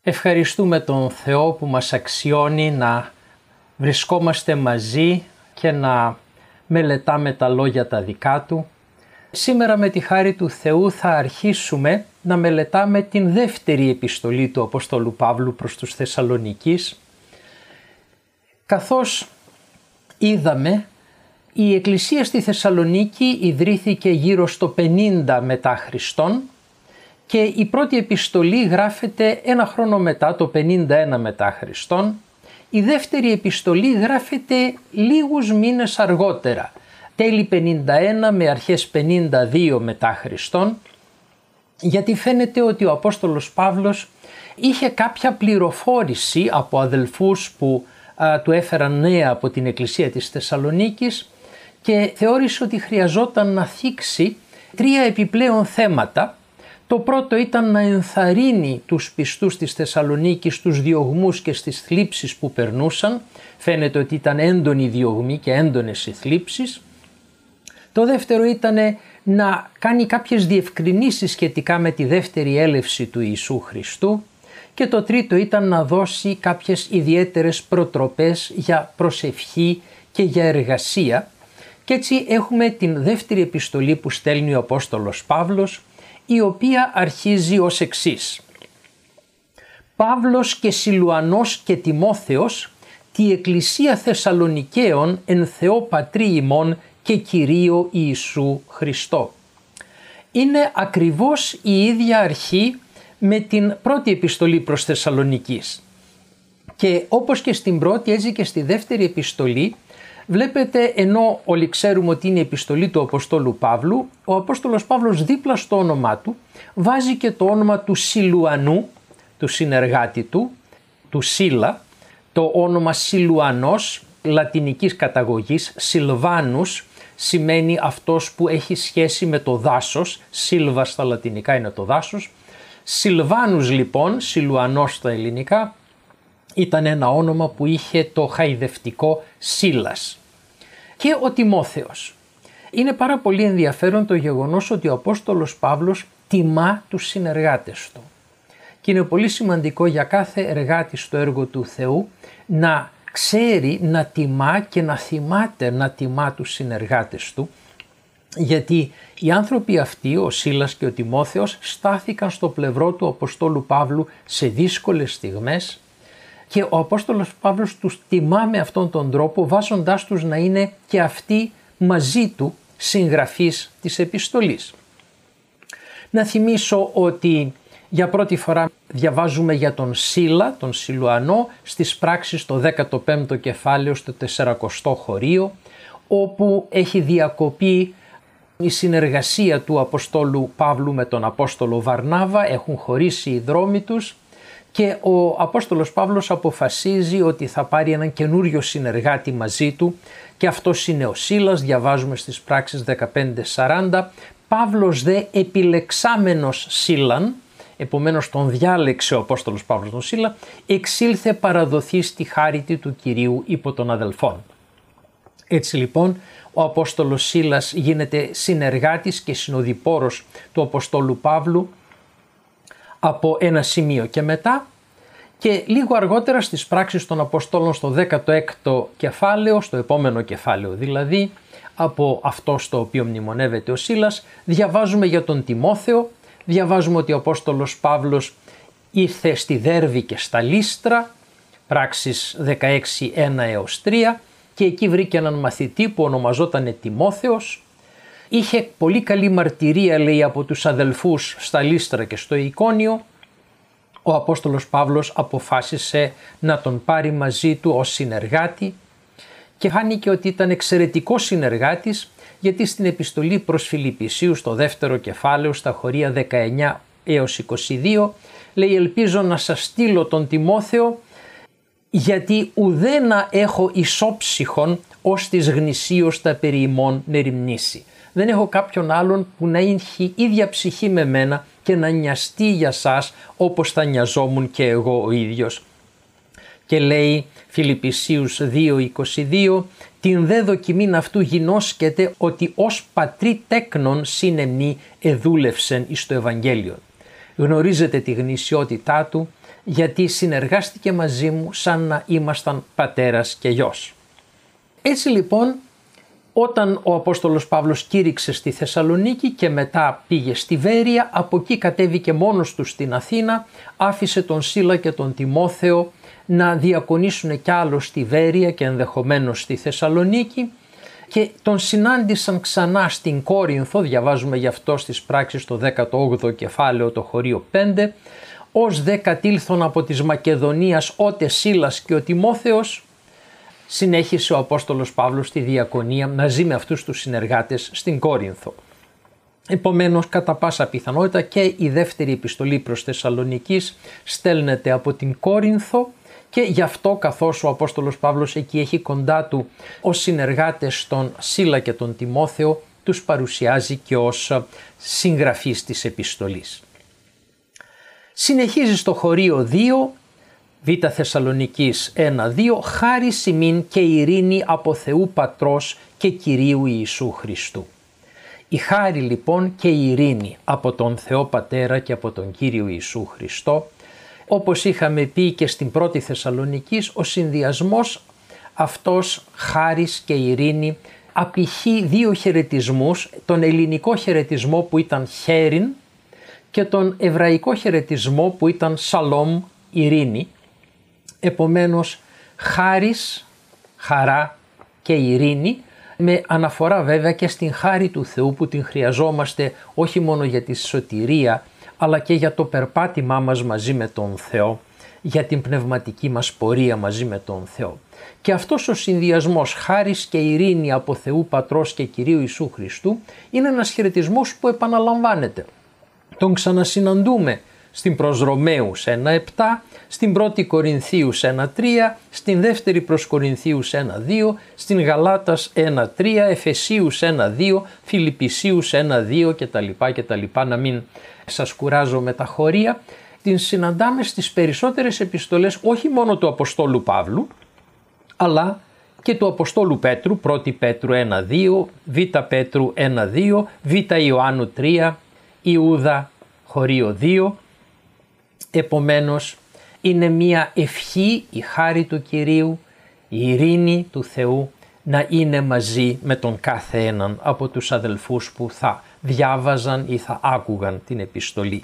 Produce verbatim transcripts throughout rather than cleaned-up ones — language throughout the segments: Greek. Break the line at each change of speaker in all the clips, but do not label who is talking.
Ευχαριστούμε τον Θεό που μας αξιώνει να βρισκόμαστε μαζί και να μελετάμε τα λόγια τα δικά Του. Σήμερα με τη χάρη του Θεού θα αρχίσουμε να μελετάμε την δεύτερη επιστολή του Απόστολου Παύλου προς τους Θεσσαλονικείς. Καθώς είδαμε, η Εκκλησία στη Θεσσαλονίκη ιδρύθηκε γύρω στο πενήντα μετά Χριστόν και η πρώτη επιστολή γράφεται ένα χρόνο μετά, το πενήντα ένα μετά Χριστόν. Η δεύτερη επιστολή γράφεται λίγους μήνες αργότερα, τέλη πενήντα ένα με αρχές πενήντα δύο μετά Χριστόν, γιατί φαίνεται ότι ο Απόστολος Παύλος είχε κάποια πληροφόρηση από αδελφούς που α, του έφεραν νέα από την Εκκλησία της Θεσσαλονίκης και θεώρησε ότι χρειαζόταν να θίξει τρία επιπλέον θέματα. Το πρώτο ήταν να ενθαρρύνει τους πιστούς της Θεσσαλονίκης στους διωγμούς και στις θλίψεις που περνούσαν. Φαίνεται ότι ήταν έντονοι διωγμοί και έντονες οι θλίψεις. Το δεύτερο ήταν να κάνει κάποιες διευκρινήσεις σχετικά με τη δεύτερη έλευση του Ιησού Χριστού. Και το τρίτο ήταν να δώσει κάποιες ιδιαίτερες προτροπές για προσευχή και για εργασία. Και έτσι έχουμε την δεύτερη επιστολή που στέλνει ο Απόστολος Παύλος, η οποία αρχίζει ως εξής. Παύλος και Σιλουανός και Τιμόθεος, τη Εκκλησία Θεσσαλονικαίων εν Θεό Πατρί ημών και Κυρίω Ιησού Χριστό. Είναι ακριβώς η ίδια αρχή με την πρώτη επιστολή προς Θεσσαλονικείς. Και όπως και στην πρώτη, έτσι και στη δεύτερη επιστολή, βλέπετε, ενώ όλοι ξέρουμε ότι είναι η επιστολή του Αποστόλου Παύλου, ο Απόστολος Παύλος δίπλα στο όνομά του βάζει και το όνομα του Σιλουανού, του συνεργάτη του, του Σίλα, το όνομα Σιλουανός, λατινικής καταγωγής, Σιλβάνους, σημαίνει αυτός που έχει σχέση με το δάσος, Σίλβα στα λατινικά είναι το δάσος. Σιλβάνους λοιπόν, Σιλουανός στα ελληνικά, ήταν ένα όνομα που είχε το χαϊδευτικό Σίλας. Και ο Τιμόθεος. Είναι πάρα πολύ ενδιαφέρον το γεγονός ότι ο Απόστολος Παύλος τιμά τους συνεργάτες του. Και είναι πολύ σημαντικό για κάθε εργάτη στο έργο του Θεού να ξέρει να τιμά και να θυμάται να τιμά τους συνεργάτες του, γιατί οι άνθρωποι αυτοί, ο Σίλας και ο Τιμόθεος, στάθηκαν στο πλευρό του Αποστόλου Παύλου σε δύσκολες στιγμές και ο Απόστολος Παύλος τους τιμά με αυτόν τον τρόπο, βάζοντάς τους να είναι και αυτοί μαζί του συγγραφείς της επιστολής. Να θυμίσω ότι για πρώτη φορά διαβάζουμε για τον Σίλα, τον Σιλουανό, στις πράξεις το δέκατο πέμπτο κεφάλαιο στο τεσσαρακοστό χωρίο, όπου έχει διακοπεί η συνεργασία του Αποστόλου Παύλου με τον Απόστολο Βαρνάβα, έχουν χωρίσει οι δρόμοι τους και ο Απόστολος Παύλος αποφασίζει ότι θα πάρει έναν καινούριο συνεργάτη μαζί του και αυτός είναι ο Σίλας, διαβάζουμε στις πράξεις δεκαπέντε σαράντα. Παύλος δε επιλεξάμενος Σίλαν, επομένως τον διάλεξε ο Απόστολος Παύλος τον Σίλα, εξήλθε παραδοθεί στη χάριτη του Κυρίου υπό των αδελφών. Έτσι λοιπόν ο Απόστολος Σίλας γίνεται συνεργάτης και συνοδοιπόρος του Αποστόλου Παύλου από ένα σημείο και μετά, και λίγο αργότερα στις πράξεις των Αποστόλων στο δέκατο έκτο κεφάλαιο, στο επόμενο κεφάλαιο δηλαδή, από αυτό στο οποίο μνημονεύεται ο Σίλας, διαβάζουμε για τον Τιμόθεο, διαβάζουμε ότι ο Απόστολος Παύλος ήρθε στη Δέρβη και στα Λύστρα, πράξεις δεκαέξι ένα έως τρία, και εκεί βρήκε έναν μαθητή που ονομαζόταν Τιμόθεος. Είχε πολύ καλή μαρτυρία, λέει, από τους αδελφούς στα Λύστρα και στο Εικόνιο. Ο Απόστολος Παύλος αποφάσισε να τον πάρει μαζί του ως συνεργάτη και φάνηκε ότι ήταν εξαιρετικός συνεργάτης, γιατί στην επιστολή προς Φιλιππισίους στο δεύτερο κεφάλαιο στα χωρία δεκαεννιά έως είκοσι δύο λέει «Ελπίζω να σας στείλω τον Τιμόθεο, γιατί ουδένα έχω ισόψυχον ως της γνησίως τα περί ημών μεριμνήσει». Δεν έχω κάποιον άλλον που να έχει ίδια ψυχή με μένα και να νοιαστεί για σας όπως θα νοιαζόμουν και εγώ ο ίδιος. Και λέει Φιλιππισίους δύο είκοσι δύο «Την δε δοκιμήν αυτού γινώσκεται ότι ως πατρί τέκνον συνεμνή εδούλευσεν εις το Ευαγγέλιο». Γνωρίζετε τη γνησιότητά του, γιατί συνεργάστηκε μαζί μου σαν να ήμασταν πατέρας και γιος. Έτσι λοιπόν, όταν ο Απόστολος Παύλος κήρυξε στη Θεσσαλονίκη και μετά πήγε στη Βέρεια, από εκεί κατέβηκε μόνος του στην Αθήνα, άφησε τον Σίλα και τον Τιμόθεο να διακονήσουν κι άλλο στη Βέρεια και ενδεχομένως στη Θεσσαλονίκη και τον συνάντησαν ξανά στην Κόρινθο, διαβάζουμε γι' αυτό στις πράξεις το δέκατο όγδοο κεφάλαιο το χωρίο πέντε, ως δε κατήλθον από της Μακεδονίας ότε Σίλας και ο Τιμόθεος, συνέχισε ο Απόστολος Παύλος τη διακονία μαζί με αυτούς τους συνεργάτες στην Κόρινθο. Επομένως, κατά πάσα πιθανότητα και η δεύτερη επιστολή προς Θεσσαλονικής στέλνεται από την Κόρινθο και γι' αυτό, καθώς ο Απόστολος Παύλος εκεί έχει κοντά του ως συνεργάτες τον Σίλα και τον Τιμόθεο, τους παρουσιάζει και ως συγγραφής της επιστολής. Συνεχίζει στο χωρίο δύο, Β Θεσσαλονικής ένα δύο, χάρη ημίν και ειρήνη από Θεού Πατρός και Κυρίου Ιησού Χριστού. Η χάρη λοιπόν και η ειρήνη από τον Θεό Πατέρα και από τον Κύριο Ιησού Χριστό, όπως είχαμε πει και στην πρώτη Θεσσαλονικής, ο συνδυασμός αυτός χάρις και ειρήνη απηχεί δύο χαιρετισμούς, τον ελληνικό χαιρετισμό που ήταν χέριν και τον εβραϊκό χαιρετισμό που ήταν σαλόμ, ειρήνη. Επομένως, χάρις, χαρά και ειρήνη, με αναφορά βέβαια και στην χάρη του Θεού που την χρειαζόμαστε όχι μόνο για τη σωτηρία, αλλά και για το περπάτημά μας μαζί με τον Θεό, για την πνευματική μας πορεία μαζί με τον Θεό. Και αυτός ο συνδυασμός χάρις και ειρήνη από Θεού Πατρός και Κυρίου Ιησού Χριστού είναι ένας χαιρετισμός που επαναλαμβάνεται. Τον ξανασυναντούμε στην προς Ρωμαίους ένα επτά, στην πρώτη Κορινθίους ένα τρία, στην δεύτερη προς Κορινθίους ένα δύο, στην Γαλάτας ένα τρία, Εφεσίους ένα δύο, Φιλιππισίους ένα δύο κτλ. κτλ. Να μην σας κουράζω με τα χωρία. Την συναντάμε στις περισσότερες επιστολές όχι μόνο του Αποστόλου Παύλου, αλλά και του Αποστόλου Πέτρου, πρώτη Πέτρου ένα δύο, Β Πέτρου ένα δύο, Β Ιωάννου τρία, Ιούδα χωρίο δύο. Επομένως, είναι μια ευχή, η χάρη του Κυρίου, η ειρήνη του Θεού να είναι μαζί με τον κάθε έναν από τους αδελφούς που θα διάβαζαν ή θα άκουγαν την επιστολή.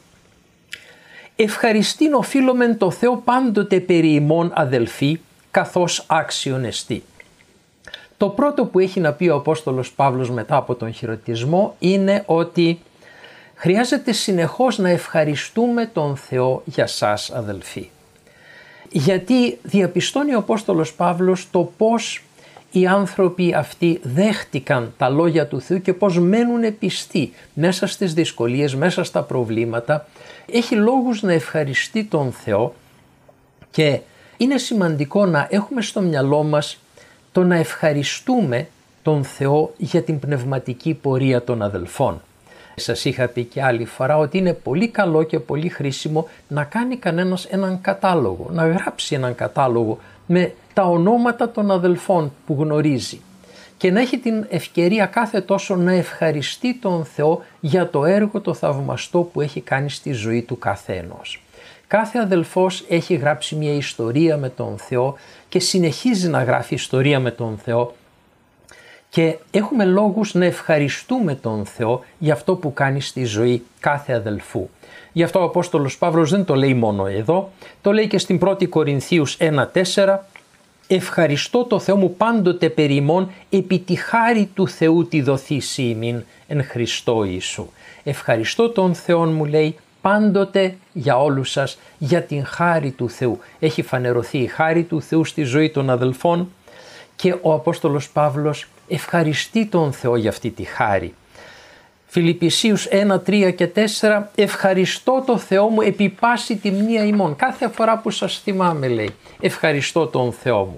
Ευχαριστήν οφείλομεν το Θεό πάντοτε περί ημών αδελφοί, καθώς άξιον εστί. Το πρώτο που έχει να πει ο Απόστολος Παύλος μετά από τον χαιρετισμό είναι ότι χρειάζεται συνεχώς να ευχαριστούμε τον Θεό για σας αδελφοί. Γιατί διαπιστώνει ο Απόστολος Παύλος το πώς οι άνθρωποι αυτοί δέχτηκαν τα λόγια του Θεού και πώς μένουν πιστοί μέσα στις δυσκολίες, μέσα στα προβλήματα. Έχει λόγους να ευχαριστεί τον Θεό και είναι σημαντικό να έχουμε στο μυαλό μας το να ευχαριστούμε τον Θεό για την πνευματική πορεία των αδελφών. Σας είχα πει και άλλη φορά ότι είναι πολύ καλό και πολύ χρήσιμο να κάνει κανένας έναν κατάλογο, να γράψει έναν κατάλογο με τα ονόματα των αδελφών που γνωρίζει και να έχει την ευκαιρία κάθε τόσο να ευχαριστεί τον Θεό για το έργο το θαυμαστό που έχει κάνει στη ζωή του καθένος. Κάθε αδελφός έχει γράψει μια ιστορία με τον Θεό και συνεχίζει να γράφει ιστορία με τον Θεό και έχουμε λόγους να ευχαριστούμε τον Θεό για αυτό που κάνει στη ζωή κάθε αδελφού. Γι' αυτό ο Απόστολος Παύλος δεν το λέει μόνο εδώ, το λέει και στην πρώτη Κορινθίους ένα τέσσερα, «Ευχαριστώ το Θεό μου πάντοτε περί ημών, επί τη χάρη του Θεού τη δοθήσει ημίν εν Χριστώ Ιησού». Ευχαριστώ τον Θεό μου, λέει, πάντοτε για όλους σας, για την χάρη του Θεού. Έχει φανερωθεί η χάρη του Θεού στη ζωή των αδελφών και ο Απόστολος Παύλος ευχαριστεί τον Θεό για αυτή τη χάρη. Φιλιππισίους ένα τρία και τέσσερα, ευχαριστώ το Θεό μου επί πάση τη μνήα ημών. Κάθε φορά που σας θυμάμαι, λέει, ευχαριστώ τον Θεό μου.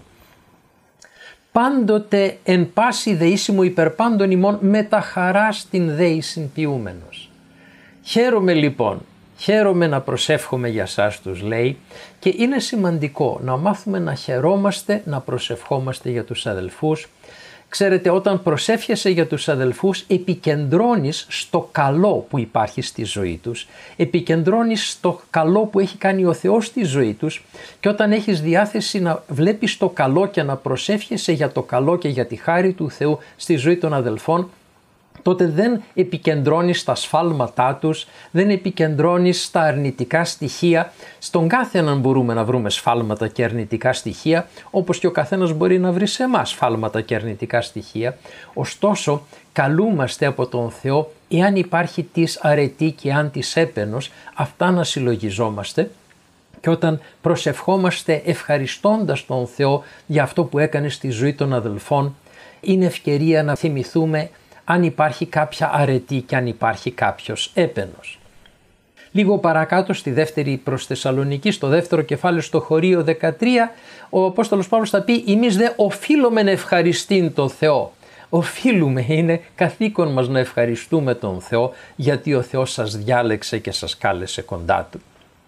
Πάντοτε εν πάση δεήση μου υπερπάντων ημών με τα χαράς την δεήσιν ποιούμενος. Χαίρομαι λοιπόν, χαίρομαι να προσεύχομαι για σας τους, λέει, και είναι σημαντικό να μάθουμε να χαιρόμαστε, να προσευχόμαστε για τους αδελφούς, Ξέρετε, όταν προσεύχεσαι για τους αδελφούς, επικεντρώνεις στο καλό που υπάρχει στη ζωή τους, επικεντρώνεις στο καλό που έχει κάνει ο Θεός στη ζωή τους, και όταν έχεις διάθεση να βλέπεις το καλό και να προσεύχεσαι για το καλό και για τη χάρη του Θεού στη ζωή των αδελφών, τότε δεν επικεντρώνεις στα σφάλματά τους, δεν επικεντρώνεις στα αρνητικά στοιχεία. Στον κάθε έναν μπορούμε να βρούμε σφάλματα και αρνητικά στοιχεία, όπως και ο καθένας μπορεί να βρει σε εμάς σφάλματα και αρνητικά στοιχεία. Ωστόσο, καλούμαστε από τον Θεό, εάν υπάρχει της αρετή και αν της έπαινος, αυτά να συλλογιζόμαστε, και όταν προσευχόμαστε ευχαριστώντας τον Θεό για αυτό που έκανε στη ζωή των αδελφών, είναι ευκαιρία να θυμηθούμε αν υπάρχει κάποια αρετή και αν υπάρχει κάποιος έπαινος. Λίγο παρακάτω στη δεύτερη προς Θεσσαλονίκη, στο δεύτερο κεφάλαιο, στο χωρίο δεκατρία, ο Απόστολος Παύλος θα πει «Εμείς δε οφείλουμε να ευχαριστήν τον Θεό». Οφείλουμε, είναι καθήκον μας να ευχαριστούμε τον Θεό, γιατί ο Θεός σας διάλεξε και σας κάλεσε κοντά Του.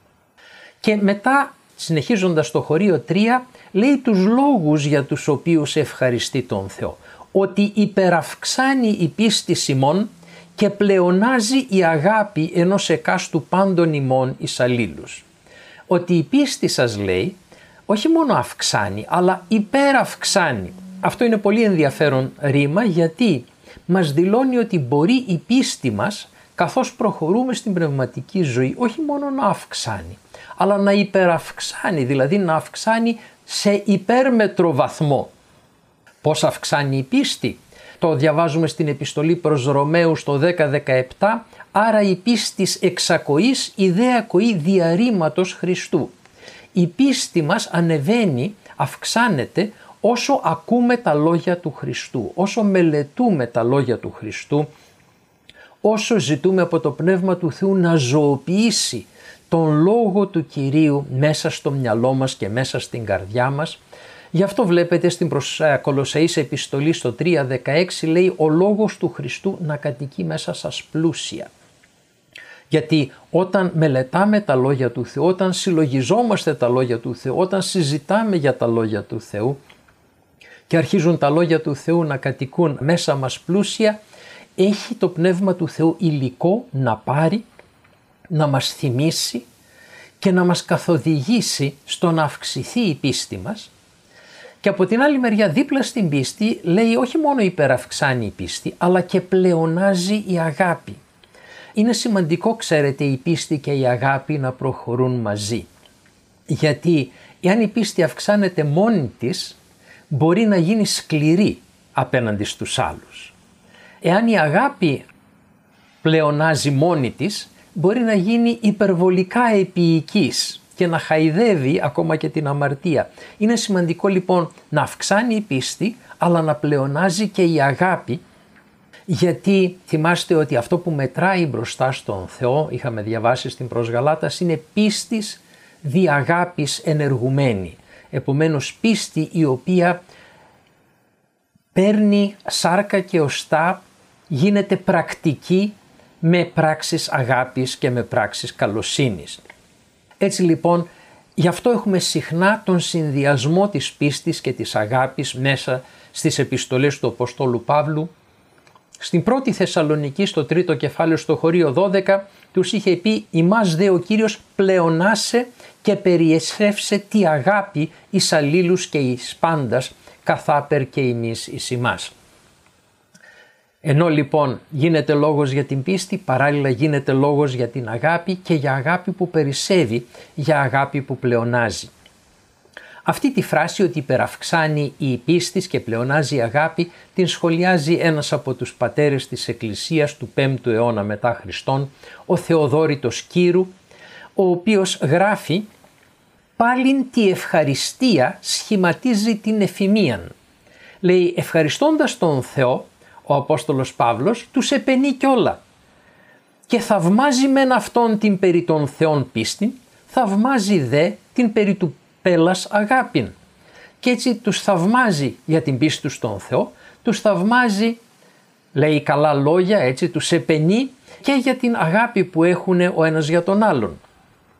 Και μετά, συνεχίζοντας το χωρίο τρία, λέει τους λόγους για τους οποίους ευχαριστεί τον Θεό. Ότι υπεραυξάνει η πίστη ημών και πλεονάζει η αγάπη ενός εκάστου πάντων ημών εις αλλήλους. Ότι η πίστη, σας λέει, όχι μόνο αυξάνει, αλλά υπεραυξάνει. Αυτό είναι πολύ ενδιαφέρον ρήμα, γιατί μας δηλώνει ότι μπορεί η πίστη μας, καθώς προχωρούμε στην πνευματική ζωή, όχι μόνο να αυξάνει, αλλά να υπεραυξάνει, δηλαδή να αυξάνει σε υπέρμετρο βαθμό. Πώς αυξάνει η πίστη? Το διαβάζουμε στην επιστολή προς Ρωμαίους το δέκα δεκαεπτά, άρα η πίστης εξακοής, η δε ακοή διαρρήματος Χριστού. Η πίστη μας ανεβαίνει, αυξάνεται όσο ακούμε τα λόγια του Χριστού, όσο μελετούμε τα λόγια του Χριστού, όσο ζητούμε από το Πνεύμα του Θεού να ζωοποιήσει τον Λόγο του Κυρίου μέσα στο μυαλό μας και μέσα στην καρδιά μας. Γι' αυτό βλέπετε στην προς Κολοσσαείς επιστολή στο τρία δεκαέξι λέει «Ο Λόγος του Χριστού να κατοικεί μέσα σας πλούσια». Γιατί όταν μελετάμε τα λόγια του Θεού, όταν συλλογιζόμαστε τα λόγια του Θεού, όταν συζητάμε για τα λόγια του Θεού και αρχίζουν τα λόγια του Θεού να κατοικούν μέσα μας πλούσια, έχει το Πνεύμα του Θεού υλικό να πάρει, να μας θυμίσει και να μας καθοδηγήσει στο να αυξηθεί η πίστη μας. Και από την άλλη μεριά, δίπλα στην πίστη, λέει όχι μόνο υπεραυξάνει η πίστη, αλλά και πλεονάζει η αγάπη. Είναι σημαντικό, ξέρετε, η πίστη και η αγάπη να προχωρούν μαζί. Γιατί εάν η πίστη αυξάνεται μόνη της, μπορεί να γίνει σκληρή απέναντι στους άλλους. Εάν η αγάπη πλεονάζει μόνη της, μπορεί να γίνει υπερβολικά επίοικης και να χαϊδεύει ακόμα και την αμαρτία. Είναι σημαντικό λοιπόν να αυξάνει η πίστη, αλλά να πλεονάζει και η αγάπη, γιατί θυμάστε ότι αυτό που μετράει μπροστά στον Θεό, είχαμε διαβάσει στην προς Γαλάτας, είναι πίστης δι' αγάπης ενεργουμένη. Επομένως πίστη η οποία παίρνει σάρκα και οστά, γίνεται πρακτική με πράξεις αγάπης και με πράξεις καλοσύνης. Έτσι λοιπόν, γι' αυτό έχουμε συχνά τον συνδυασμό της πίστης και της αγάπης μέσα στις επιστολές του Αποστόλου Παύλου. Στην πρώτη Θεσσαλονική, στο τρίτο κεφάλαιο, στο χωρίο δώδεκα, τους είχε πει «Ημάς δε ο Κύριος πλεονάσε και περιεσρεύσε τη αγάπη εις αλλήλους και εις πάντας, καθάπερ και ημείς εις ημάς». Ενώ λοιπόν γίνεται λόγος για την πίστη, παράλληλα γίνεται λόγος για την αγάπη και για αγάπη που περισσεύει, για αγάπη που πλεονάζει. Αυτή τη φράση ότι υπεραυξάνει η πίστη και πλεονάζει η αγάπη την σχολιάζει ένας από τους πατέρες της Εκκλησίας του πέμπτου αιώνα μετά Χριστόν, ο Θεοδόρητος Κύρου, ο οποίος γράφει «Πάλιν τη ευχαριστία σχηματίζει την εφημίαν». Λέει ευχαριστώντας τον Θεό, ο Απόστολος Παύλος τους επενεί κιόλα και θαυμάζει μεν αυτόν την περί των Θεών πίστην, θαυμάζει δε την περί του πέλας αγάπην. Και έτσι τους θαυμάζει για την πίστη τους στον Θεό, τους θαυμάζει, λέει καλά λόγια, έτσι τους επενεί και για την αγάπη που έχουν ο ένας για τον άλλον.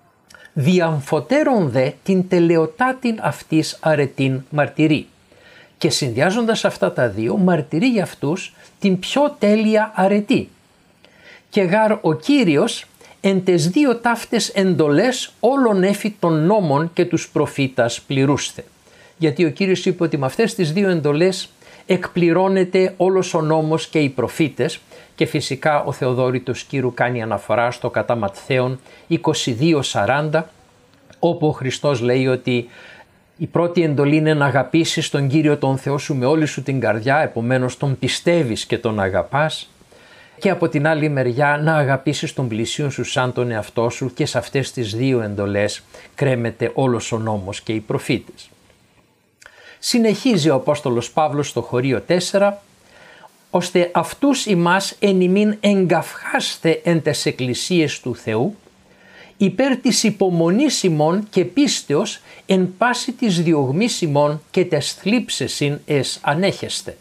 Διαμφωτέρων δε την τελεοτάτην αυτής αρετήν μαρτυρεί. και συνδυάζοντας αυτά τα δύο μαρτυρεί για αυτούς την πιο τέλεια αρετή. Και γάρ ο Κύριος εν τες δύο ταύτες εντολές όλων έφη των νόμων και τους προφήτας πληρούστε. Γιατί ο Κύριος είπε ότι με αυτές τις δύο εντολές εκπληρώνεται όλος ο νόμος και οι προφήτες, και φυσικά ο Θεοδόρητος Κύρου κάνει αναφορά στο κατά Ματθαίον είκοσι δύο σαράντα, όπου ο Χριστός λέει ότι η πρώτη εντολή είναι να αγαπήσεις τον Κύριο τον Θεό σου με όλη σου την καρδιά, επομένως τον πιστεύεις και τον αγαπάς, και από την άλλη μεριά να αγαπήσεις τον πλησίον σου σαν τον εαυτό σου, και σε αυτές τις δύο εντολές κρέμεται όλος ο νόμος και οι προφήτες. Συνεχίζει ο Απόστολος Παύλος στο χωρίο τέσσερα, ώστε αυτούς ημάς εν ημίν εγκαυχάστε εν τες εκκλησίες του Θεού, υπέρ της υπομονής ημών και πίστεως εν πάση της διωγμής ημών και τες θλίψεσιν εσ ανέχεστε.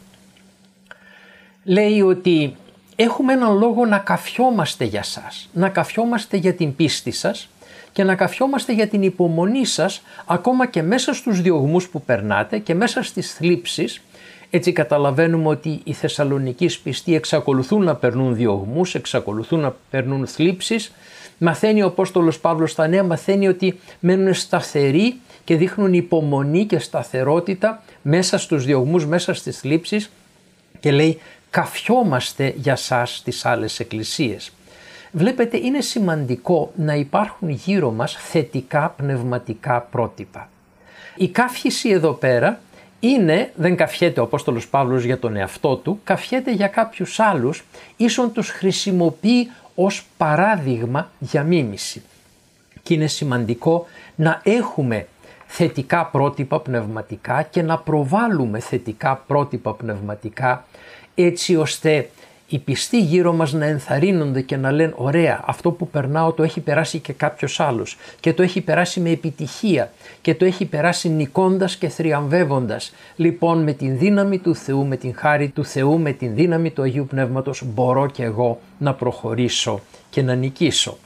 Λέει ότι έχουμε έναν λόγο να καφιόμαστε για σας, να καφιόμαστε για την πίστη σας και να καφιόμαστε για την υπομονή σας, ακόμα και μέσα στους διωγμούς που περνάτε και μέσα στις θλίψεις. Έτσι καταλαβαίνουμε ότι οι Θεσσαλονικείς πιστοί εξακολουθούν να περνούν διωγμούς, εξακολουθούν να περνούν θλίψεις. Μαθαίνει ο Απόστολος Παύλος στα νέα, μαθαίνει ότι μένουν σταθεροί και δείχνουν υπομονή και σταθερότητα μέσα στους διωγμούς, μέσα στις θλίψεις, και λέει καφιόμαστε για σας στις άλλες εκκλησίες. Βλέπετε, είναι σημαντικό να υπάρχουν γύρω μας θετικά πνευματικά πρότυπα. Η καύχηση εδώ πέρα είναι, δεν καφιέται ο Απόστολος Παύλος για τον εαυτό του, καφιέται για κάποιους άλλους, ίσον τους χρησιμοποιεί ως παράδειγμα για μίμηση. Και είναι σημαντικό να έχουμε θετικά πρότυπα πνευματικά και να προβάλλουμε θετικά πρότυπα πνευματικά, έτσι ώστε οι πιστοί γύρω μας να ενθαρρύνονται και να λένε ωραία, αυτό που περνάω το έχει περάσει και κάποιος άλλος και το έχει περάσει με επιτυχία και το έχει περάσει νικώντας και θριαμβεύοντας. Λοιπόν, με την δύναμη του Θεού, με την χάρη του Θεού, με την δύναμη του Αγίου Πνεύματος μπορώ και εγώ να προχωρήσω και να νικήσω.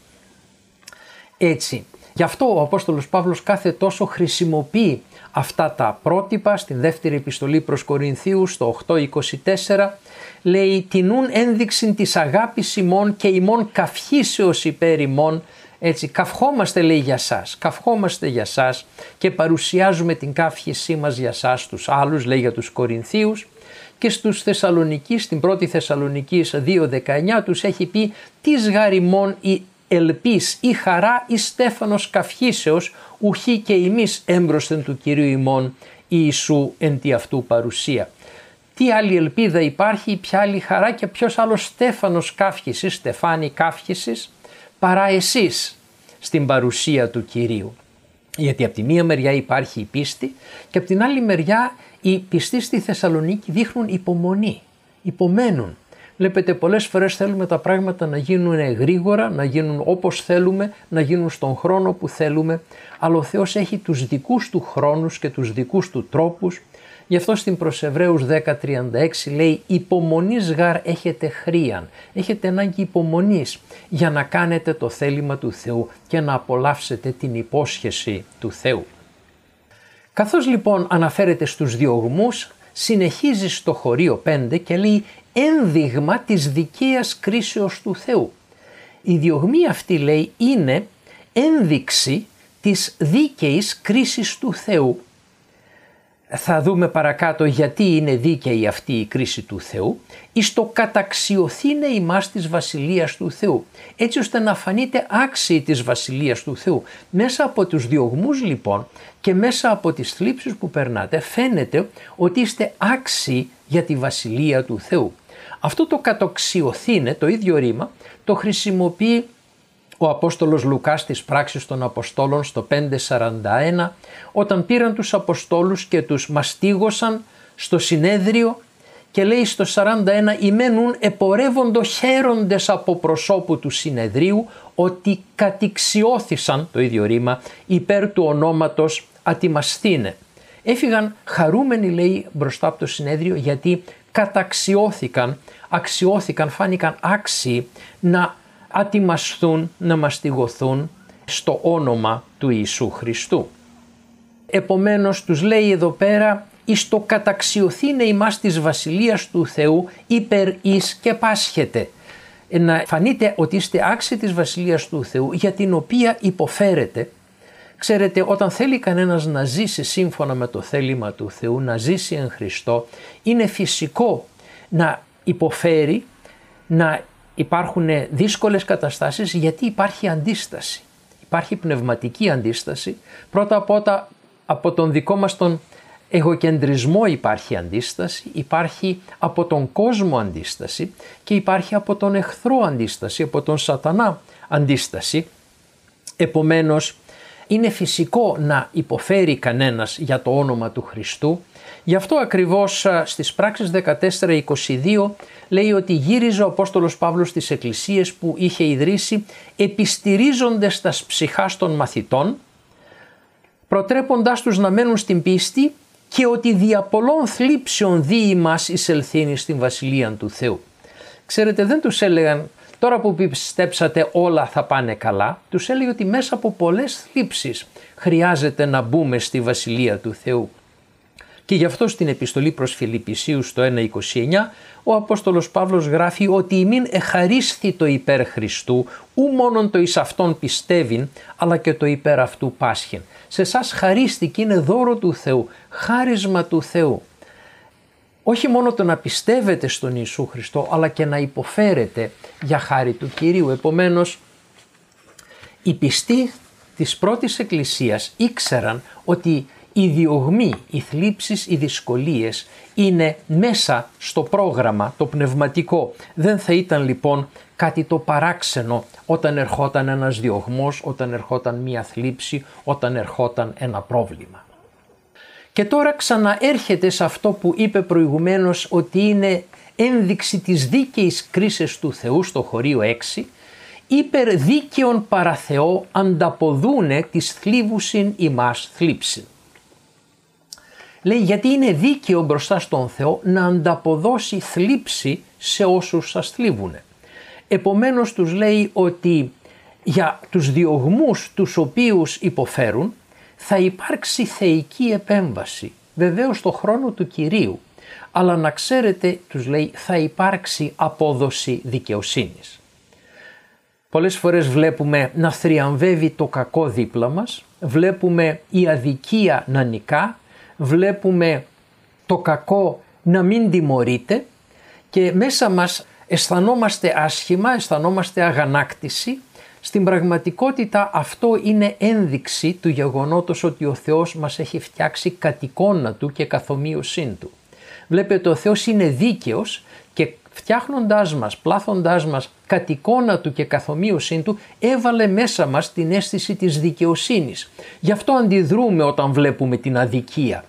Έτσι, γι' αυτό ο Απόστολος Παύλος κάθε τόσο χρησιμοποιεί αυτά τα πρότυπα. Στην δεύτερη επιστολή προς Κορινθίους στο οκτώ είκοσι τέσσερα λέει «Τινούν ένδειξη της αγάπης ημών και ημών καυχήσεως υπέρ ημών». Έτσι καυχόμαστε, λέει, για σας, καυχόμαστε για σας και παρουσιάζουμε την καύχησή μας για σας στους άλλους, λέει για τους Κορινθίους. Και στους Θεσσαλονικείς, στην πρώτη Θεσσαλονικείς δύο δεκαεννιά τους έχει πει «Τις γαριμών η ελπίς ή χαρά ή στέφανος καυχήσεως ουχή και ημείς έμπροσθεν του Κυρίου ημών Ιησού εν τη αυτού παρουσία». Τι άλλη ελπίδα υπάρχει, ποια άλλη χαρά και ποιος άλλος στέφανος καύχησης, στεφάνι καύχησης, παρά εσείς στην παρουσία του Κυρίου. Γιατί από τη μία μεριά υπάρχει η πίστη και από την άλλη μεριά οι πιστοί στη Θεσσαλονίκη δείχνουν υπομονή, υπομένουν. Βλέπετε, πολλές φορές θέλουμε τα πράγματα να γίνουν γρήγορα, να γίνουν όπως θέλουμε, να γίνουν στον χρόνο που θέλουμε, αλλά ο Θεός έχει τους δικούς του χρόνους και τους δικούς του τρόπους. Γι' αυτό στην προς Εβραίους δέκα τριάντα έξι λέει «Υπομονής γάρ έχετε χρίαν». Έχετε ανάγκη υπομονής για να κάνετε το θέλημα του Θεού και να απολαύσετε την υπόσχεση του Θεού. Καθώς λοιπόν αναφέρεται στους διωγμούς, συνεχίζει στο χωρίο πέντε και λέει «Ένδειγμα της δικαίας κρίσεως του Θεού». Η διωγμή αυτή, λέει, είναι ένδειξη της δίκαιης κρίσης του Θεού. Θα δούμε παρακάτω γιατί είναι δίκαιη αυτή η κρίση του Θεού, εις το καταξιωθήνε ημάς της βασιλείας του Θεού, έτσι ώστε να φανείτε άξιοι της βασιλείας του Θεού. Μέσα από τους διωγμούς λοιπόν και μέσα από τις θλίψεις που περνάτε φαίνεται ότι είστε άξιοι για τη βασιλεία του Θεού. Αυτό το καταξιωθήνε, το ίδιο ρήμα, το χρησιμοποιεί ο Απόστολος Λουκάς στις πράξεις των Αποστόλων στο πέντε σαράντα ένα, όταν πήραν τους Αποστόλους και τους μαστίγωσαν στο συνέδριο και λέει στο σαράντα ένα «Ημένουν επορεύοντο χαίροντες από προσώπου του συνεδρίου ότι κατηξιώθησαν», το ίδιο ρήμα, «υπέρ του ονόματος ατιμασθήνε». Έφυγαν χαρούμενοι, λέει, μπροστά από το συνέδριο γιατί καταξιώθηκαν, αξιώθηκαν, φάνηκαν άξιοι να ατιμασθούν, να μαστιγωθούν στο όνομα του Ιησού Χριστού. Επομένως τους λέει εδώ πέρα εις το καταξιωθήνε ημάς της βασιλείας του Θεού υπερ εις και πάσχετε. Να φανείτε ότι είστε άξιοι της βασιλείας του Θεού για την οποία υποφέρετε. Ξέρετε, όταν θέλει κανένας να ζήσει σύμφωνα με το θέλημα του Θεού, να ζήσει εν Χριστώ, είναι φυσικό να υποφέρει, να υπάρχουν δύσκολες καταστάσεις, γιατί υπάρχει αντίσταση. Υπάρχει πνευματική αντίσταση. Πρώτα απ' όλα από τον δικό μας τον εγωκεντρισμό υπάρχει αντίσταση, υπάρχει από τον κόσμο αντίσταση και υπάρχει από τον εχθρό αντίσταση, από τον σατανά αντίσταση. Επομένως, είναι φυσικό να υποφέρει κανένας για το όνομα του Χριστού. Γι' αυτό ακριβώς στις πράξεις δεκατέσσερα είκοσι δύο λέει ότι γύριζε ο Απόστολος Παύλος στις εκκλησίες που είχε ιδρύσει, επιστηρίζοντες τας ψυχάς των μαθητών, προτρέποντάς τους να μένουν στην πίστη και ότι δια πολλών θλίψεων δι' ημάς εισελθύνει στην Βασιλεία του Θεού. Ξέρετε, δεν τους έλεγαν τώρα που πιστέψατε όλα θα πάνε καλά, τους έλεγε ότι μέσα από πολλές θλίψεις χρειάζεται να μπούμε στη Βασιλεία του Θεού. Και γι' αυτό στην επιστολή προς Φιλιππισίους στο ένα είκοσι εννιά ο Απόστολος Παύλος γράφει ότι ημίν εχαρίσθη το υπέρ Χριστού, ου μόνον το εις αυτόν πιστεύειν, αλλά και το υπέρ αυτού πάσχεν. Σε εσάς χαρίστηκε, είναι δώρο του Θεού, χάρισμα του Θεού. Όχι μόνο το να πιστεύετε στον Ιησού Χριστό, αλλά και να υποφέρετε για χάρη του Κυρίου. Επομένως, οι πιστοί της πρώτης εκκλησίας ήξεραν ότι οι διωγμοί, οι θλίψεις, οι δυσκολίες είναι μέσα στο πρόγραμμα το πνευματικό. Δεν θα ήταν λοιπόν κάτι το παράξενο όταν ερχόταν ένας διωγμός, όταν ερχόταν μία θλίψη, όταν ερχόταν ένα πρόβλημα. Και τώρα ξαναέρχεται σε αυτό που είπε προηγουμένως ότι είναι ένδειξη της δίκαιης κρίσης του Θεού στο χωρίο έξι, υπερ δίκαιον παρά Θεό ανταποδούνε της θλίβουσιν ημάς θλίψιν. Λέει γιατί είναι δίκαιο μπροστά στον Θεό να ανταποδώσει θλίψη σε όσους σας θλίβουνε. Επομένως τους λέει ότι για τους διωγμούς τους οποίους υποφέρουν θα υπάρξει θεϊκή επέμβαση, βεβαίως στο χρόνο του Κυρίου, αλλά να ξέρετε, τους λέει, θα υπάρξει απόδοση δικαιοσύνης. Πολλές φορές βλέπουμε να θριαμβεύει το κακό δίπλα μας, βλέπουμε η αδικία να νικά, βλέπουμε το κακό να μην τιμωρείται και μέσα μας αισθανόμαστε άσχημα, αισθανόμαστε αγανάκτηση. Στην πραγματικότητα αυτό είναι ένδειξη του γεγονότος ότι ο Θεός μας έχει φτιάξει κατ' εικόνα Του και καθομοίωσήν Του. Βλέπετε, ο Θεός είναι δίκαιος και φτιάχνοντάς μας, πλάθοντάς μας κατ' εικόνα Του και καθομοίωσήν Του, έβαλε μέσα μας την αίσθηση της δικαιοσύνης. Γι' αυτό αντιδρούμε όταν βλέπουμε την αδικία.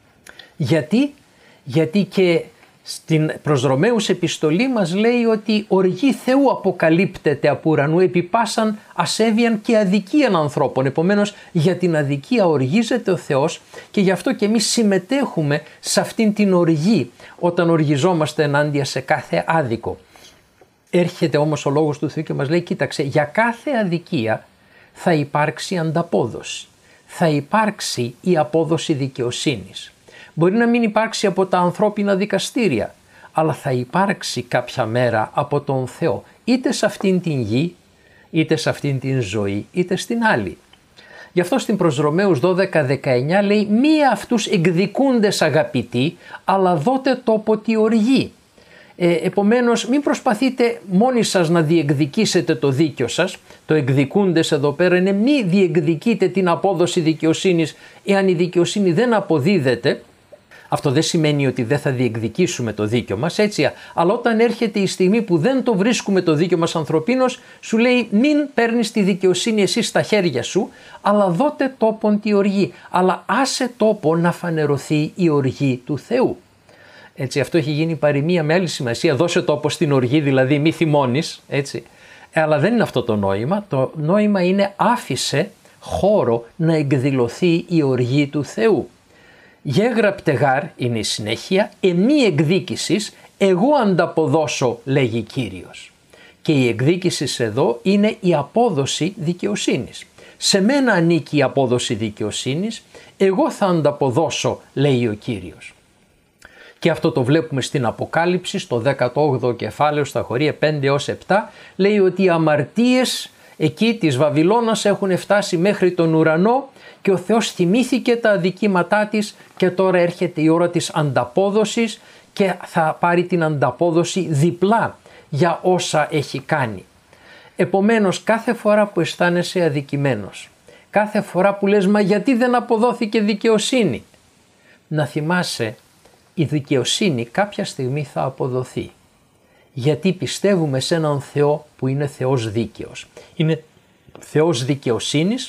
Γιατί, Γιατί και στην προς Ρωμαίους επιστολή μας λέει ότι οργή Θεού αποκαλύπτεται από ουρανού επί πάσαν ασέβειαν και αδικίαν ανθρώπων. Επομένως για την αδικία οργίζεται ο Θεός και γι' αυτό και εμείς συμμετέχουμε σε αυτήν την οργή όταν οργιζόμαστε ενάντια σε κάθε άδικο. Έρχεται όμως ο Λόγος του Θεού και μας λέει, κοίταξε, για κάθε αδικία θα υπάρξει ανταπόδοση, θα υπάρξει η απόδοση δικαιοσύνης. Μπορεί να μην υπάρξει από τα ανθρώπινα δικαστήρια, αλλά θα υπάρξει κάποια μέρα από τον Θεό, είτε σε αυτήν την γη, είτε σε αυτήν την ζωή, είτε στην άλλη. Γι' αυτό στην προς Ρωμαίους δώδεκα δεκαεννιά λέει, μία αυτούς εκδικούντες αγαπητοί, αλλά δότε τόπο τη οργή. Ε, επομένως μην προσπαθείτε μόνοι σας να διεκδικήσετε το δίκιο σας. Το εκδικούντες εδώ πέρα είναι μη διεκδικείτε την απόδοση δικαιοσύνης εάν η δικαιοσύνη δεν αποδίδεται. Αυτό δεν σημαίνει ότι δεν θα διεκδικήσουμε το δίκιο μας, έτσι, αλλά όταν έρχεται η στιγμή που δεν το βρίσκουμε το δίκιο μας ανθρωπίνος, σου λέει μην παίρνεις τη δικαιοσύνη εσύ στα χέρια σου, αλλά δώτε τόπον τη οργή, αλλά άσε τόπο να φανερωθεί η οργή του Θεού. Έτσι, αυτό έχει γίνει παροιμία με άλλη σημασία, δώσε τόπο στην οργή, δηλαδή μη θυμώνεις, έτσι. Ε, αλλά δεν είναι αυτό το νόημα, το νόημα είναι άφησε χώρο να εκδηλωθεί η οργή του Θεού. Γέγραπτε γάρ είναι η συνέχεια, εμεί εκδίκησης, εγώ ανταποδώσω, λέγει Κύριος. Και η εκδίκηση εδώ είναι η απόδοση δικαιοσύνης. Σε μένα ανήκει η απόδοση δικαιοσύνης, εγώ θα ανταποδώσω, λέει ο Κύριος. Και αυτό το βλέπουμε στην Αποκάλυψη, στο δέκατο όγδοο κεφάλαιο, στα χωρία πέντε έως επτά, λέει ότι οι αμαρτίες εκεί της Βαβυλώνας έχουν φτάσει μέχρι τον ουρανό και ο Θεός θυμήθηκε τα αδικήματά της και τώρα έρχεται η ώρα της ανταπόδοσης και θα πάρει την ανταπόδοση διπλά για όσα έχει κάνει. Επομένως, κάθε φορά που αισθάνεσαι αδικημένος, κάθε φορά που λες «μα γιατί δεν αποδόθηκε δικαιοσύνη», να θυμάσαι, η δικαιοσύνη κάποια στιγμή θα αποδοθεί. Γιατί πιστεύουμε σε έναν Θεό που είναι Θεός δίκαιος. Είναι Θεός δικαιοσύνης,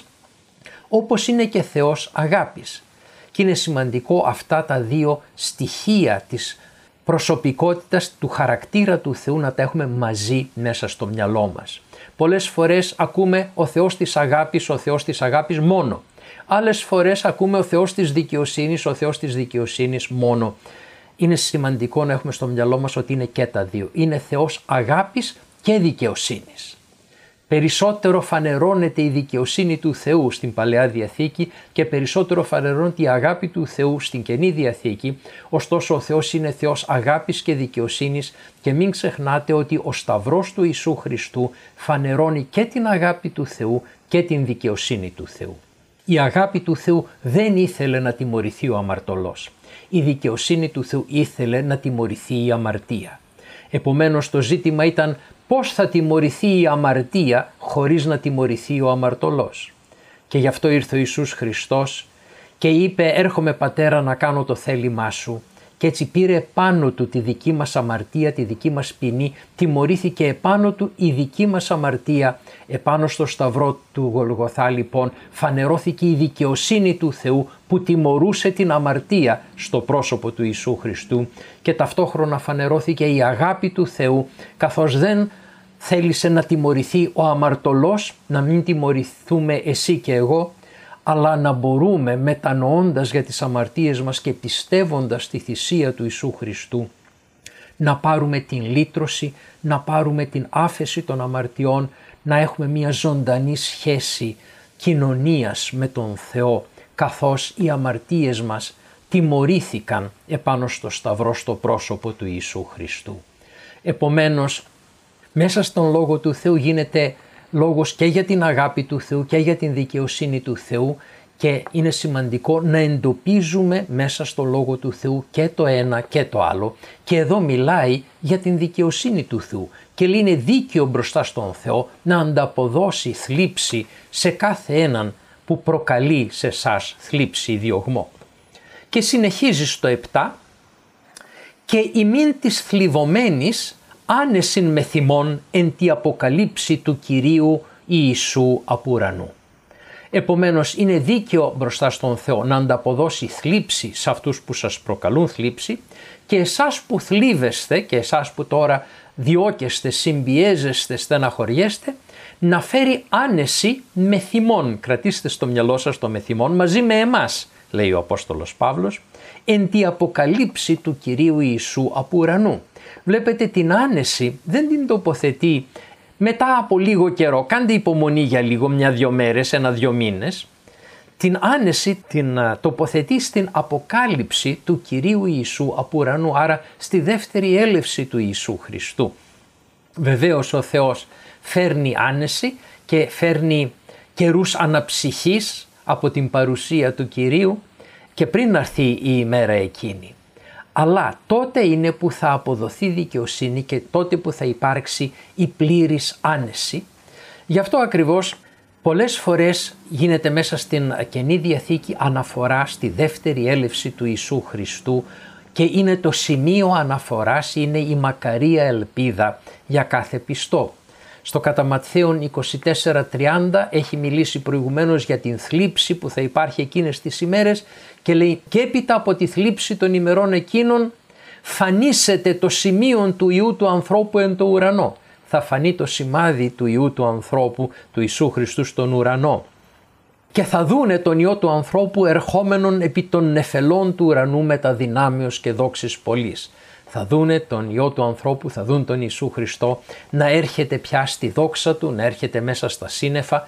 όπως είναι και Θεός αγάπης. Και είναι σημαντικό αυτά τα δύο στοιχεία της προσωπικότητας, του χαρακτήρα του Θεού να τα έχουμε μαζί μέσα στο μυαλό μας. Πολλές φορές ακούμε ο Θεός της αγάπης, ο Θεός της αγάπης μόνο. Άλλες φορές ακούμε ο Θεός της δικαιοσύνης, ο Θεός της δικαιοσύνης μόνο. Είναι σημαντικό να έχουμε στο μυαλό μας ότι είναι και τα δύο. Είναι Θεός αγάπης και δικαιοσύνης. Περισσότερο φανερώνεται η δικαιοσύνη του Θεού στην Παλαιά Διαθήκη και περισσότερο φανερώνεται η αγάπη του Θεού στην Καινή Διαθήκη. Ωστόσο ο Θεός είναι Θεός αγάπης και δικαιοσύνης και μην ξεχνάτε ότι ο Σταυρός του Ιησού Χριστού φανερώνει και την αγάπη του Θεού και την δικαιοσύνη του Θεού. Η αγάπη του Θεού δεν ήθελε να τιμωρηθεί ο αμαρτωλός. Η δικαιοσύνη του Θεού ήθελε να τιμωρηθεί η αμαρτία. Επομένως το ζήτημα ήταν πώς θα τιμωρηθεί η αμαρτία χωρίς να τιμωρηθεί ο αμαρτωλός. Και γι' αυτό ήρθε ο Ιησούς Χριστός και είπε «Έρχομαι Πατέρα να κάνω το θέλημά σου». Και έτσι πήρε επάνω του τη δική μας αμαρτία, τη δική μας ποινή, τιμωρήθηκε επάνω του η δική μας αμαρτία. Επάνω στο σταυρό του Γολγοθά λοιπόν φανερώθηκε η δικαιοσύνη του Θεού που τιμωρούσε την αμαρτία στο πρόσωπο του Ιησού Χριστού και ταυτόχρονα φανερώθηκε η αγάπη του Θεού, καθώς δεν θέλησε να τιμωρηθεί ο αμαρτωλός, να μην τιμωρηθούμε εσύ και εγώ, αλλά να μπορούμε μετανοώντας για τις αμαρτίες μας και πιστεύοντας τη θυσία του Ιησού Χριστού να πάρουμε την λύτρωση, να πάρουμε την άφεση των αμαρτιών, να έχουμε μια ζωντανή σχέση κοινωνίας με τον Θεό, καθώς οι αμαρτίες μας τιμωρήθηκαν επάνω στο σταυρό στο πρόσωπο του Ιησού Χριστού. Επομένως, μέσα στον Λόγο του Θεού γίνεται λόγος και για την αγάπη του Θεού και για την δικαιοσύνη του Θεού και είναι σημαντικό να εντοπίζουμε μέσα στο Λόγο του Θεού και το ένα και το άλλο και εδώ μιλάει για την δικαιοσύνη του Θεού και λέει είναι δίκαιο μπροστά στον Θεό να ανταποδώσει θλίψη σε κάθε έναν που προκαλεί σε εσάς θλίψη ή διωγμό. Και συνεχίζει στο επτά «Και ημίν της θλιβωμένης άνεσιν με θυμών εν τη αποκαλύψη του Κυρίου Ιησού απ' ουρανού». Επομένως είναι δίκαιο μπροστά στον Θεό να ανταποδώσει θλίψη σε αυτούς που σας προκαλούν θλίψη και εσάς που θλίβεστε και εσάς που τώρα διώκεστε, συμπιέζεστε, στεναχωριέστε, να φέρει άνεση με θυμών. Κρατήστε στο μυαλό σας το με θυμών μαζί με εμάς, λέει ο Απόστολος Παύλος, εν τη αποκαλύψη του Κυρίου Ιησού απ' ουρανού. Βλέπετε την άνεση δεν την τοποθετεί μετά από λίγο καιρό, κάντε υπομονή για λίγο, μια-δυο μέρες, ένα-δυο μήνες. Την άνεση την τοποθετεί στην αποκάλυψη του Κυρίου Ιησού απ' ουρανού, άρα στη δεύτερη έλευση του Ιησού Χριστού. Βεβαίως ο Θεός φέρνει άνεση και φέρνει καιρούς αναψυχής από την παρουσία του Κυρίου και πριν έρθει η ημέρα εκείνη. Αλλά τότε είναι που θα αποδοθεί δικαιοσύνη και τότε που θα υπάρξει η πλήρης άνεση. Γι' αυτό ακριβώς πολλές φορές γίνεται μέσα στην Καινή Διαθήκη αναφορά στη δεύτερη έλευση του Ιησού Χριστού και είναι το σημείο αναφοράς, είναι η μακαρία ελπίδα για κάθε πιστό. Στο κατά Ματθαίον είκοσι τέσσερα τριάντα έχει μιλήσει προηγουμένως για την θλίψη που θα υπάρχει εκείνες τις ημέρες και λέει «Και έπειτα από τη θλίψη των ημερών εκείνων φανίσεται το σημείο του Υιού του ανθρώπου εν το ουρανό». Θα φανεί το σημάδι του Υιού του ανθρώπου, του Ιησού Χριστού στον ουρανό. Και θα δούνε τον Υιό του ανθρώπου ερχόμενον επί των νεφελών του ουρανού με τα δυνάμεως και δόξης πολλής. Θα δούνε τον Υιό του ανθρώπου, θα δουν τον Ιησού Χριστό να έρχεται πια στη δόξα του, να έρχεται μέσα στα σύννεφα,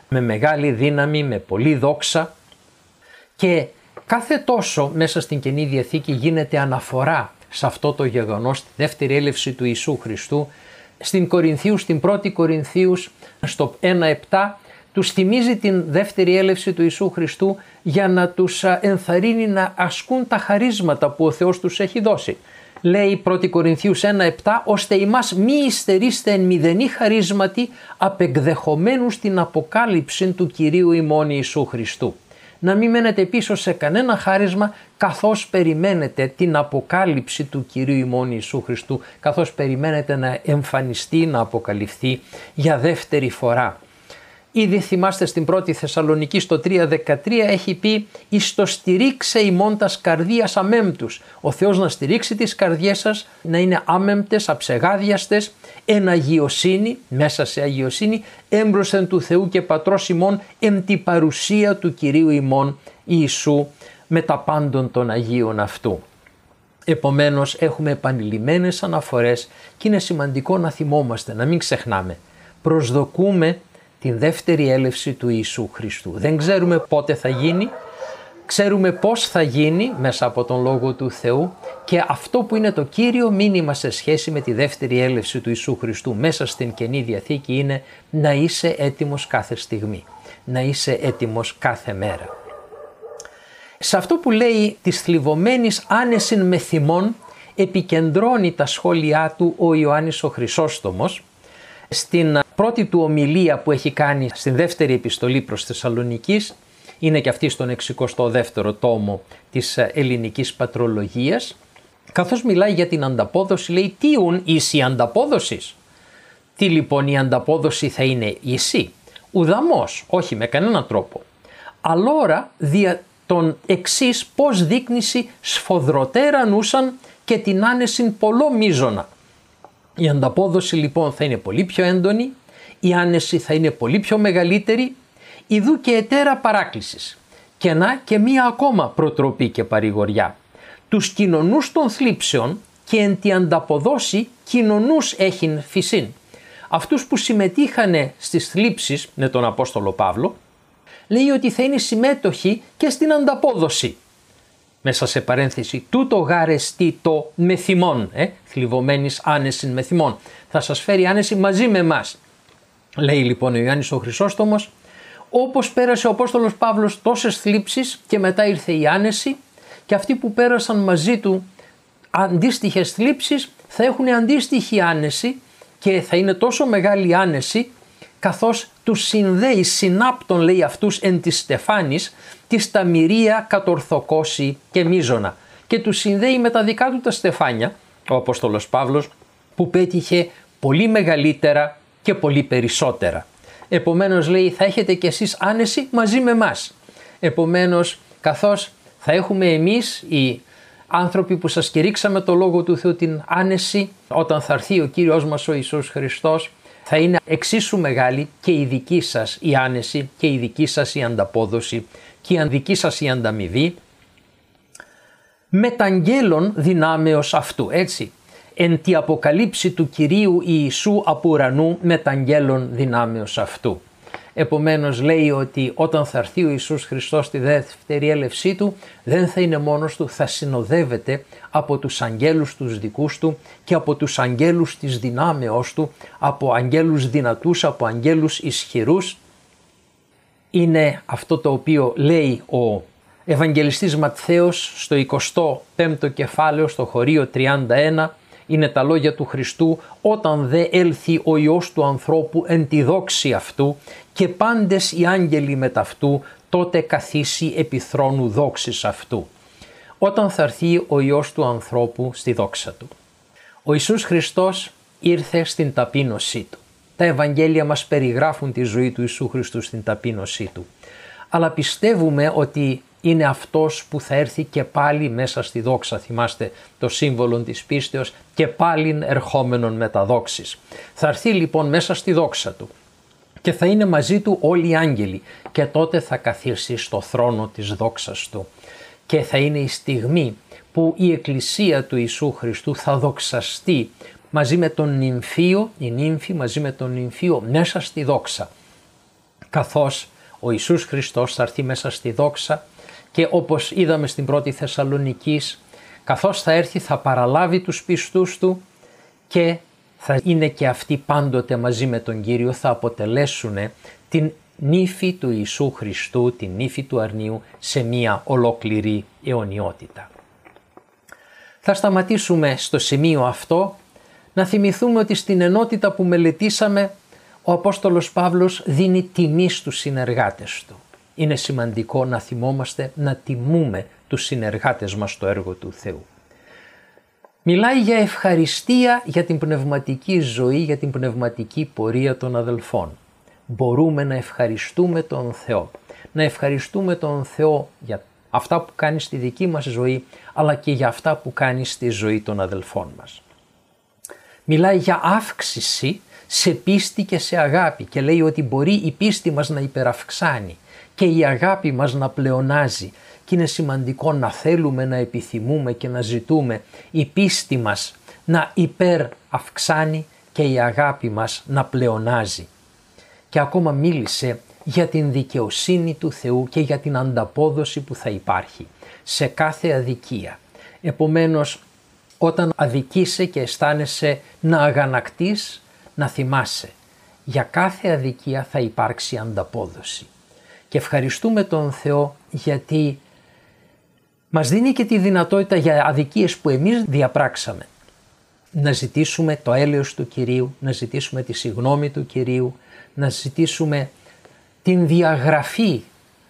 με μεγάλη δύναμη, με πολλή δόξα, και κάθε τόσο μέσα στην Καινή Διαθήκη γίνεται αναφορά σε αυτό το γεγονός, τη δεύτερη έλευση του Ιησού Χριστού. Στην Κορινθίους, στην πρώτη Κορινθίους, στο ένα επτά, τους θυμίζει την δεύτερη έλευση του Ιησού Χριστού για να τους ενθαρρύνει να ασκούν τα χαρίσματα που ο Θεός τους έχει δώσει. Λέει πρώτη Κορινθίους ένα επτά, ώστε ημάς μη υστερείστε εν μηδενή χαρίσματι, απεκδεχομένους την αποκάλυψη του Κυρίου ημών Ιησού Χριστού. Να μην μένετε πίσω σε κανένα χάρισμα, καθώς περιμένετε την αποκάλυψη του Κυρίου ημών Ιησού Χριστού, καθώς περιμένετε να εμφανιστεί, να αποκαλυφθεί για δεύτερη φορά. Ήδη θυμάστε στην πρώτη Θεσσαλονική στο τρία δεκατρία έχει πει «Εις το στηρίξε ημών τας καρδίας αμέμπτους». Ο Θεός να στηρίξει τις καρδιές σας, να είναι άμεμπτες, αψεγάδιαστες, εν αγιοσύνη, μέσα σε αγιοσύνη, έμπροσθεν του Θεού και Πατρός ημών, εν τη παρουσία του Κυρίου ημών Ιησού με τα πάντων των Αγίων αυτού. Επομένως έχουμε επανειλημμένες αναφορές και είναι σημαντικό να θυμόμαστε, να μην ξεχνάμε. Προσδοκούμε την δεύτερη έλευση του Ιησού Χριστού. Δεν ξέρουμε πότε θα γίνει, ξέρουμε πώς θα γίνει μέσα από τον Λόγο του Θεού, και αυτό που είναι το κύριο μήνυμα σε σχέση με τη δεύτερη έλευση του Ιησού Χριστού μέσα στην Καινή Διαθήκη είναι να είσαι έτοιμος κάθε στιγμή, να είσαι έτοιμος κάθε μέρα. Σε αυτό που λέει της θλιβωμένης άνεσιν με θυμών επικεντρώνει τα σχόλιά του ο Ιωάννης ο Χρυσόστομος στην πρώτη του ομιλία που έχει κάνει στην δεύτερη επιστολή προς Θεσσαλονικής, είναι και αυτή στον εξηκοστό δεύτερο τόμο της ελληνικής πατρολογίας, καθώς μιλάει για την ανταπόδοση, λέει «Τι ουν εις ανταπόδοσης». Τι λοιπόν η ανταπόδοση θα είναι ίση? Ουδαμός, όχι με κανέναν τρόπο. Αλλόρα δια τον εξής πως δείκνηση σφοδροτέρα νούσαν και την άνεσιν πολλό μίζωνα. Η ανταπόδοση λοιπόν θα είναι πολύ πιο έντονη, η άνεση θα είναι πολύ πιο μεγαλύτερη, ιδού και ετέρα παράκλησης. Και να και μία ακόμα προτροπή και παρηγοριά. Τους κοινωνούς των θλίψεων και εν τη ανταποδόση κοινωνούς έχειν φυσίν. Αυτούς που συμμετείχανε στις θλίψεις με τον Απόστολο Παύλο, λέει ότι θα είναι συμμέτοχοι και στην ανταπόδοση. Μέσα σε παρένθεση, τούτο γάρεστη το με θυμών, ε, θλιβωμένης άνεσιν με θυμών. Θα σας φέρει άνεση μαζί με εμάς. Λέει λοιπόν ο Ιωάννης ο Χρυσόστομος, όπως πέρασε ο Απόστολος Παύλος τόσες θλίψεις και μετά ήρθε η άνεση, και αυτοί που πέρασαν μαζί του αντίστοιχες θλίψεις θα έχουν αντίστοιχη άνεση, και θα είναι τόσο μεγάλη άνεση καθώς τους συνδέει, συνάπτων λέει αυτούς εν της στεφάνης, τη σταμυρία κατορθοκώση και μίζωνα, και τους συνδέει με τα δικά του τα στεφάνια ο Απόστολος Παύλος, που πέτυχε πολύ μεγαλύτερα και πολύ περισσότερα. Επομένως λέει θα έχετε κι εσείς άνεση μαζί με μας. Επομένως καθώς θα έχουμε εμείς οι άνθρωποι που σας κηρύξαμε το Λόγο του Θεού την άνεση, όταν θα έρθει ο Κύριος μας ο Ιησούς Χριστός, θα είναι εξίσου μεγάλη και η δική σας η άνεση και η δική σας η ανταπόδοση και η δική σας η ανταμοιβή μεταγγέλων δυνάμεως αυτού, έτσι. Εν τη αποκαλύψη του Κυρίου Ιησού από ουρανού μεταγγέλων δυνάμεως αυτού. Επομένως λέει ότι όταν θα έρθει ο Ιησούς Χριστός στη δεύτερη έλευσή του, δεν θα είναι μόνος του, θα συνοδεύεται από τους αγγέλους τους δικούς του και από τους αγγέλους της δυνάμεώς του, από αγγέλους δυνατούς, από αγγέλους ισχυρούς. Είναι αυτό το οποίο λέει ο Ευαγγελιστής Ματθαίος στο εικοστό πέμπτο κεφάλαιο, στο χωρίο τριάντα ένα, είναι τα λόγια του Χριστού, όταν δε έλθει ο Υιός του ανθρώπου εν τη δόξη αυτού και πάντες οι άγγελοι μεταυτού, τότε καθίσει επί θρόνου δόξης αυτού. Όταν θα έρθει ο Υιός του ανθρώπου στη δόξα του. Ο Ιησούς Χριστός ήρθε στην ταπείνωσή του. Τα Ευαγγέλια μας περιγράφουν τη ζωή του Ιησού Χριστού στην ταπείνωσή του. Αλλά πιστεύουμε ότι είναι αυτός που θα έρθει και πάλι μέσα στη δόξα. Θυμάστε το σύμβολο της πίστεως, και πάλιν ερχόμενον με τα δόξης. Θα έρθει λοιπόν μέσα στη δόξα του και θα είναι μαζί του όλοι οι άγγελοι, και τότε θα καθίσει στο θρόνο της δόξας του. Και θα είναι η στιγμή που η Εκκλησία του Ιησού Χριστού θα δοξαστεί μαζί με τον νυμφίο, η νύμφη μαζί με τον νυμφίο μέσα στη δόξα. καθώς ο Ιησούς Χριστός θα έρθει μέσα στη δόξα και όπως είδαμε στην πρώτη Θεσσαλονικής, καθώς θα έρθει θα παραλάβει τους πιστούς του και θα είναι και αυτοί πάντοτε μαζί με τον Κύριο, θα αποτελέσουν την νύφη του Ιησού Χριστού, την νύφη του αρνίου σε μία ολόκληρη αιωνιότητα. Θα σταματήσουμε στο σημείο αυτό να θυμηθούμε ότι στην ενότητα που μελετήσαμε ο Απόστολος Παύλος δίνει τιμή στους συνεργάτες του. Είναι σημαντικό να θυμόμαστε να τιμούμε τους συνεργάτες μας στο έργο του Θεού. Μιλάει για ευχαριστία για την πνευματική ζωή, για την πνευματική πορεία των αδελφών. Μπορούμε να ευχαριστούμε τον Θεό. Να ευχαριστούμε τον Θεό για αυτά που κάνει στη δική μας ζωή, αλλά και για αυτά που κάνει στη ζωή των αδελφών μας. Μιλάει για αύξηση σε πίστη και σε αγάπη και λέει ότι μπορεί η πίστη μας να υπεραυξάνει και η αγάπη μας να πλεονάζει και είναι σημαντικό να θέλουμε, να επιθυμούμε και να ζητούμε η πίστη μας να υπεραυξάνει και η αγάπη μας να πλεονάζει. Και ακόμα μίλησε για την δικαιοσύνη του Θεού και για την ανταπόδοση που θα υπάρχει σε κάθε αδικία. Επομένως, όταν αδικείσαι και αισθάνεσαι να αγανακτείς, να θυμάσαι, για κάθε αδικία θα υπάρξει ανταπόδοση. Και ευχαριστούμε τον Θεό γιατί μας δίνει και τη δυνατότητα για αδικίες που εμείς διαπράξαμε να ζητήσουμε το έλεος του Κυρίου, να ζητήσουμε τη συγγνώμη του Κυρίου, να ζητήσουμε την διαγραφή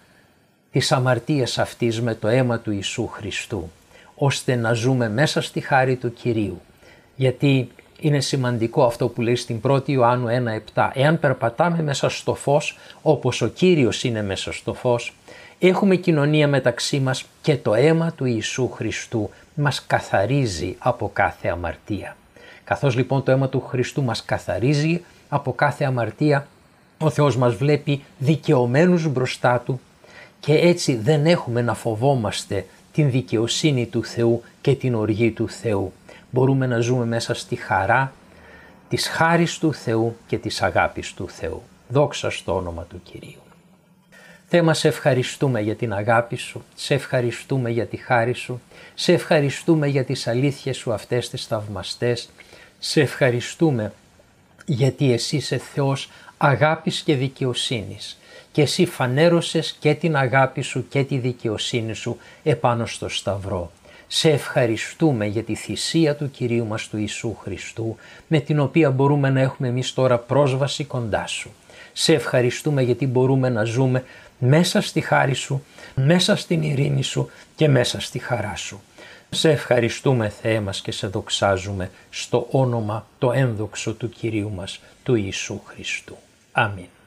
της αμαρτίας αυτής με το αίμα του Ιησού Χριστού, ώστε να ζούμε μέσα στη χάρη του Κυρίου. Γιατί είναι σημαντικό αυτό που λέει στην πρώτη Ιωάννου ένα επτά. Εάν περπατάμε μέσα στο φως, όπως ο Κύριος είναι μέσα στο φως, έχουμε κοινωνία μεταξύ μας και το αίμα του Ιησού Χριστού μας καθαρίζει από κάθε αμαρτία. Καθώς λοιπόν το αίμα του Χριστού μας καθαρίζει από κάθε αμαρτία, ο Θεός μας βλέπει δικαιωμένους μπροστά Του και έτσι δεν έχουμε να φοβόμαστε την δικαιοσύνη του Θεού και την οργή του Θεού. Μπορούμε να ζούμε μέσα στη χαρά της χάρης του Θεού και της αγάπης του Θεού. Δόξα στο όνομα του Κυρίου. Θεέ μας, σε ευχαριστούμε για την αγάπη Σου, σε ευχαριστούμε για τη χάρη Σου, σε ευχαριστούμε για τις αλήθειες Σου αυτές τις θαυμαστές, σε ευχαριστούμε γιατί Εσύ είσαι Θεός αγάπης και δικαιοσύνης και Εσύ φανέρωσες και την αγάπη Σου και τη δικαιοσύνη Σου επάνω στο Σταυρό. Σε ευχαριστούμε για τη θυσία του Κυρίου μας του Ιησού Χριστού, με την οποία μπορούμε να έχουμε εμείς τώρα πρόσβαση κοντά Σου. Σε ευχαριστούμε γιατί μπορούμε να ζούμε μέσα στη χάρη Σου, μέσα στην ειρήνη Σου και μέσα στη χαρά Σου. Σε ευχαριστούμε Θεέ μας και σε δοξάζουμε στο όνομα το ένδοξο του Κυρίου μας του Ιησού Χριστού. Αμήν.